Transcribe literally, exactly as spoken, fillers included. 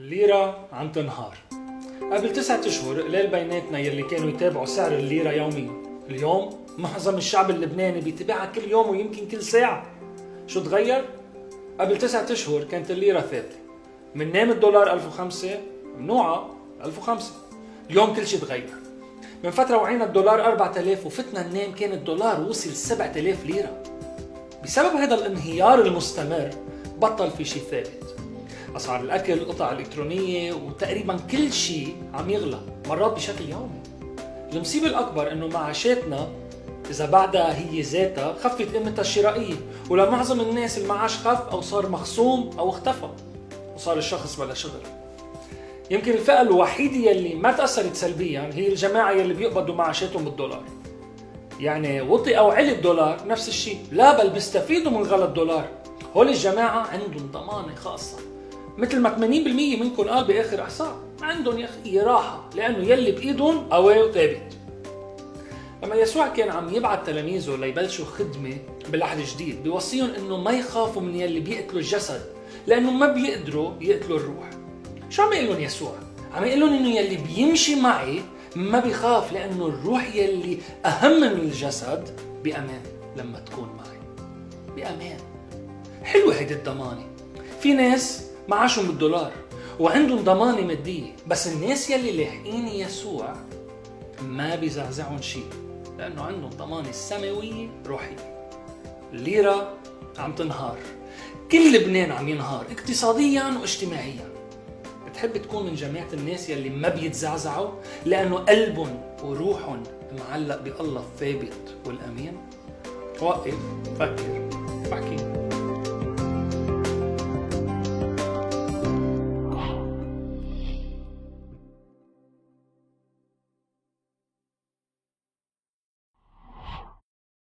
الليرة عم تنهار. قبل تسعة اشهر قليل بيناتنا يلي كانوا يتابعوا سعر الليرة يوميا. اليوم معظم الشعب اللبناني بيتابعها كل يوم ويمكن كل ساعة. شو تغير؟ قبل تسعة اشهر كانت الليرة ثابتة، من نام الدولار ألف وخمسة ممنوعة ألف وخمسة. اليوم كل شيء تغير. من فترة وعينا الدولار أربعة آلاف وفتنا ننام كان الدولار وصل سبعة آلاف ليرة. بسبب هذا الانهيار المستمر بطل في شيء ثابت. أسعار الأكل، القطع الإلكترونية وتقريبا كل شيء عم يغلى، مرات بشكل يومي. المصيبة الأكبر إنه معاشاتنا إذا بعدها هي ذاتها خفت قيمتها الشرائية، ولمعظم الناس المعاش خف أو صار مخصوم أو اختفى، وصار الشخص بلا شغل. يمكن الفئة الوحيدة يلي ما تأثرت سلبيا هي الجماعة يلي بيقبضوا معاشاتهم بالدولار. يعني وطي أو علي الدولار نفس الشيء، لا بل بيستفيدوا من غلا الدولار. هول الجماعة عندهم ضمانة خاصة، مثل ما ثمانين بالمية منكم قال بآخر إحصاء عندهم يا أخي راحة، لأنه يلي بإيدهم قوي وثابت. لما يسوع كان عم يبعث تلاميذه ليبلشوا خدمة بالعهد الجديد بيوصيهم إنه ما يخافوا من يلي بيقتلوا الجسد، لأنه ما بيقدروا يقتلوا الروح. شو عم يقول لهم يسوع؟ عم يقول لهم إنه يلي بيمشي معي ما بيخاف، لأنه الروح يلي أهم من الجسد بأمان. لما تكون معي بأمان. حلوة هيدي الضمانة. في ناس معاشهم بالدولار وعندهم ضمانة مادية، بس الناس يلي لاحقين يسوع ما بيزعزعهم شيء، لأنه عندهم ضمانة سماوية روحية. الليرة عم تنهار، كل لبنان عم ينهار اقتصاديا واجتماعيا. بتحب تكون من جماعة الناس يلي ما بيتزعزعوا لأنه قلبهم وروحهم معلق بالله الثابت والأمين؟ وقف، فكر، بحكي